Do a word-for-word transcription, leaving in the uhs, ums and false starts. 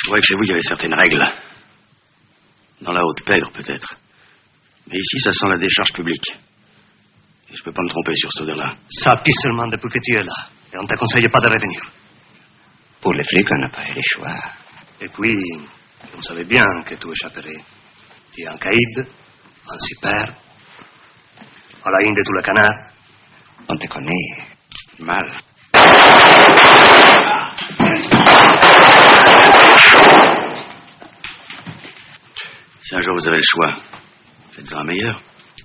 Je trouvais que chez vous, il y avait certaines règles. Dans la haute pègre, peut-être. Mais ici, ça sent la décharge publique. Et je peux pas me tromper sur cette odeur-là. Ça pue seulement depuis que tu es là. Et on ne te conseille pas de revenir. Pour les flics, on n'a pas fait les choix. Et puis, on savait bien que tu échapperais. Tu es un caïd, un super, à la ligne de tous les canards. On te connaît. Mal. Si un jour vous avez le choix, faites-en un meilleur.